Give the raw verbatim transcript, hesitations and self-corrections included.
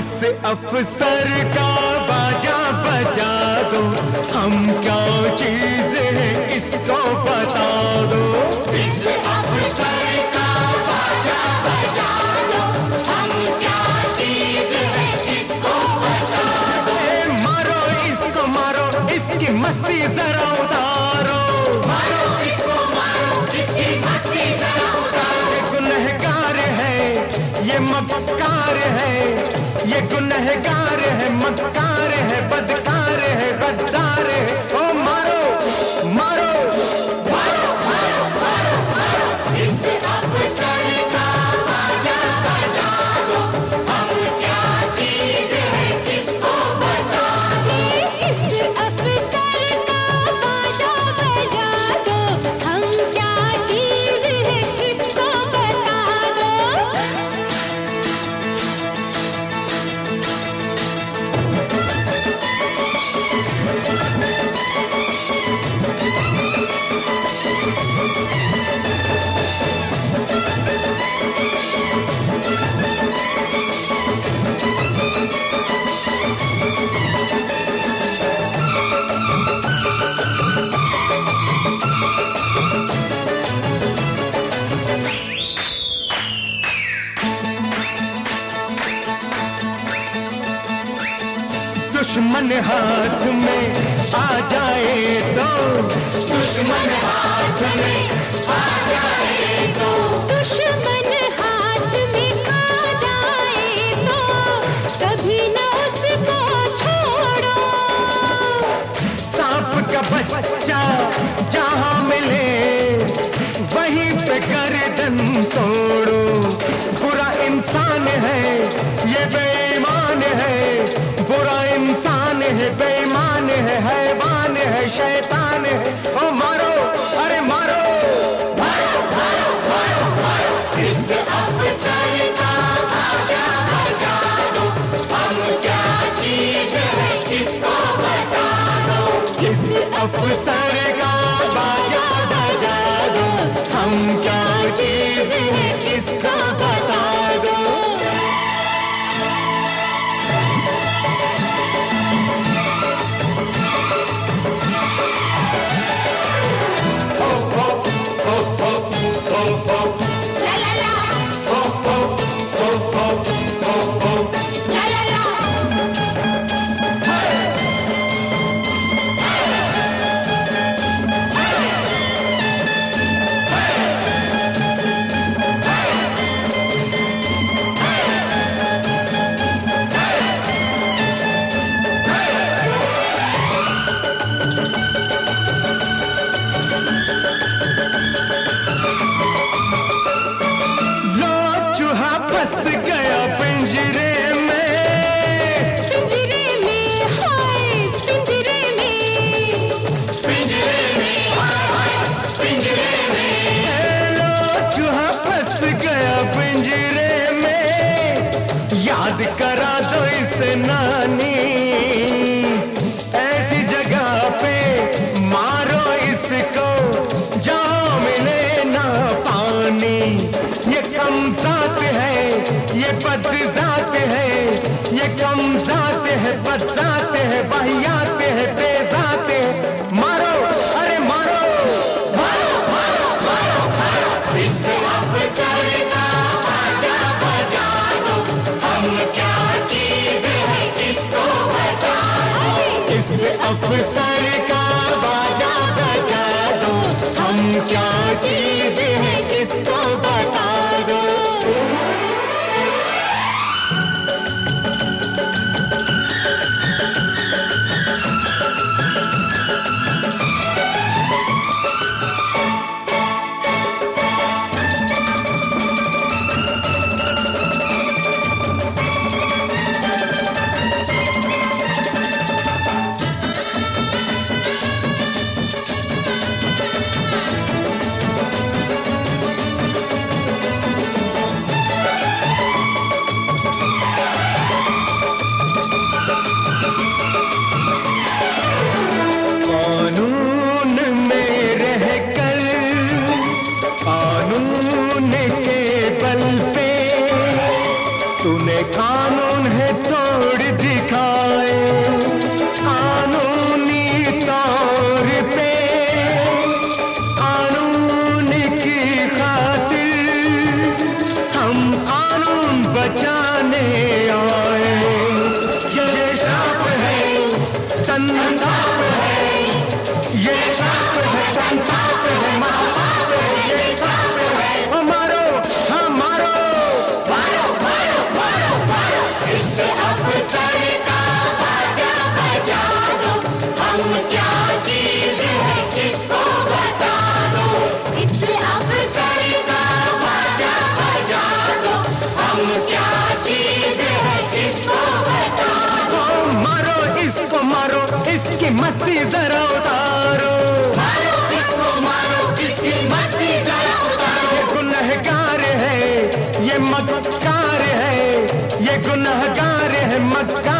इस अफसर का बाजा बजा दो, हम क्या चीज है इसको बता दो। इस अफसर का बाजा बजा दो, हम क्या चीज है इसको बता दो। मारो इसको मारो, इसकी मस्ती जरा उतारो। मारो इसको मारो, इसकी मस्ती जरा उतारो। ये गुनहगार है, ये मक्कार है, ये गुनहगार है, मक्कार है, बदकार है, गद्दार है। ओ मारो मारो मारो मारो मारो मारो, इस अफसर का बाजा बजा दो, हम क्या चीज है इसको बता दो। इस अफसर का बाजा बजा दो, हम क्या चीज है इसको बता दो। दुश्मन हाथ में आ जाए तो, दुश्मन हाथ में आ जाए तो, दुश्मन हाथ में आ जाए तो, कभी न उसको छोड़ो। सांप का बच्चा जहां मिले वहीं पे गर्दन तोड़ो। बुरा इंसान है ये बेईमान है, बुरा इंसान है, बेईमान है, हैवान है, शैतान है। ओ मारो, अरे मारो मारो मारो मारो मारो, इस अफसर का बाजा बजा दो, हम क्या चीज है इसको बता दो। इस अफसर का बाजा बजा दो, हम क्या चीज है इसको बता दो। ला ला ला, ला ला ला। फंस गया पिंजरे में, पिंजरे में हाय, पिंजरे में, पिंजरे में हाय हाय, पिंजरे में। लो चूहा फंस गया पिंजरे में, याद करा दो इसे नानी। ऐसी जगह पे मारो इसको जहाँ मिले ना पानी। ये कम जात है, ये बद जात है, ये कम जात है, बद जात है, वाहियात है, बेजात है। मारो, अरे मारो मारो मारो मारो मारो, इस अफसर का बाजा बजा दो, हम क्या चीज है इसको बता दो। इस अफसर का बाजा बजा दो, हम क्या चीज है इसको बता दो। कानून है तो झटका